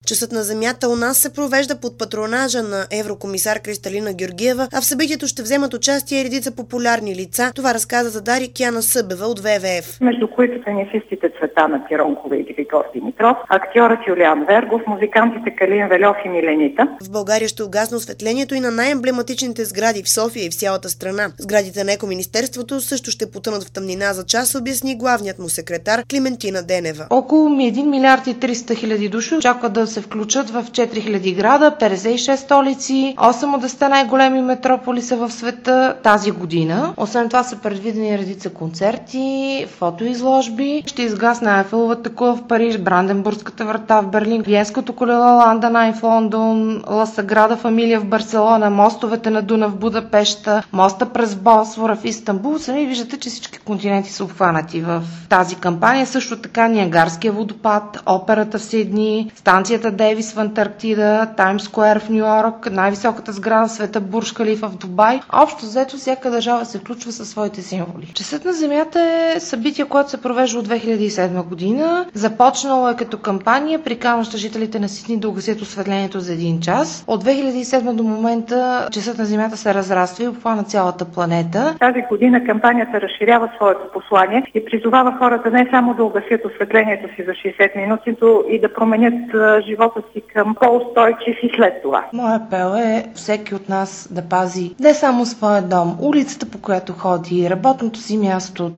Часът на земята у нас се провежда под патронажа на еврокомисар Кристалина Георгиева, а в събитието ще вземат участие редица популярни лица. Това разказа за Дарик Кяна Събева от ВВФ. Между които тенисистите Цветана Тиронкова и Григор Димитров, актьорът Юлиан Вергов, музикантите Калин Вельов и Миленита. В България ще угасне осветлението и на най-емблематичните сгради в София и в цялата страна. Сградите на Екоминистерството също ще потънат в тъмнина за час, обясни главният му секретар Климентина Денева. Около 1 милиард и 300 хиляди души очакват да се включат в 4000 града, 56 столици, 8 от 10 най-големи метрополиса в света тази година. Освен това са предвидени редица концерти, фотоизложби. Ще изгасне Айфеловата кула в Париж, Бранденбургската врата в Берлин, Виенското колело Ландън Ай в Лондон, Ла Саграда Фамилия в Барселона, мостовете на Дунав в Будапеща, моста през Босфора в Истанбул. Сами виждате, че всички континенти са обхванати в тази кампания. Също така Ниагарския водопад, операта в Сидни, станцията Дейвис в Антарктида, Таймс Скуер в Ню Йорк, най-високата сграда в света Бурж Халифа в Дубай. Общо взето всяка държава се включва със своите символи. Часът на земята е събитие, което се провежда от 2007 година. Започнало е като кампания, приканваща жителите на Сидни да угасят осветлението за 1 час. От 2007 до момента часът на земята се разраства и обхвана цялата планета. Тази година кампанията разширява своето послание и призовава хората не само да угасят осветлението си за 60 минути, но и да променят живота си към по-устойчив и след това. Моя апел е всеки от нас да пази не само своя дом, улицата, по която ходи, работното си място.